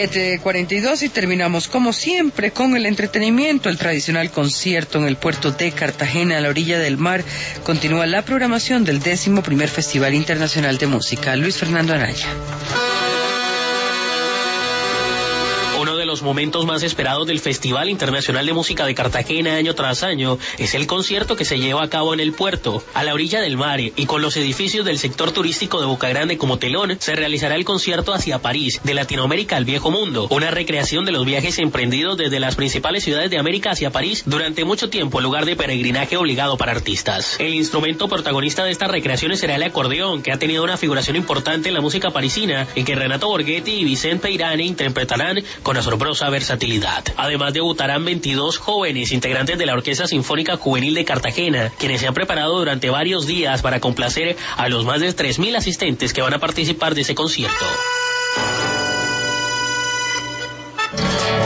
7:42 y terminamos como siempre con el entretenimiento. El tradicional concierto en el puerto de Cartagena, a la orilla del mar. Continúa la programación del 11º Festival Internacional de Música. Luis Fernando Anaya. Uno de los momentos más esperados del Festival Internacional de Música de Cartagena año tras año es el concierto que se lleva a cabo en el puerto, a la orilla del mar y con los edificios del sector turístico de Boca Grande como telón. Se realizará el concierto Hacia París, de Latinoamérica al Viejo Mundo, una recreación de los viajes emprendidos desde las principales ciudades de América hacia París durante mucho tiempo, lugar de peregrinaje obligado para artistas. El instrumento protagonista de estas recreaciones será el acordeón, que ha tenido una figuración importante en la música parisina y que Renato Borghetti y Vicente Peirane interpretarán con asombrosa versatilidad. Además debutarán 22 jóvenes integrantes de la Orquesta Sinfónica Juvenil de Cartagena, quienes se han preparado durante varios días para complacer a los más de 3.000 asistentes que van a participar de ese concierto.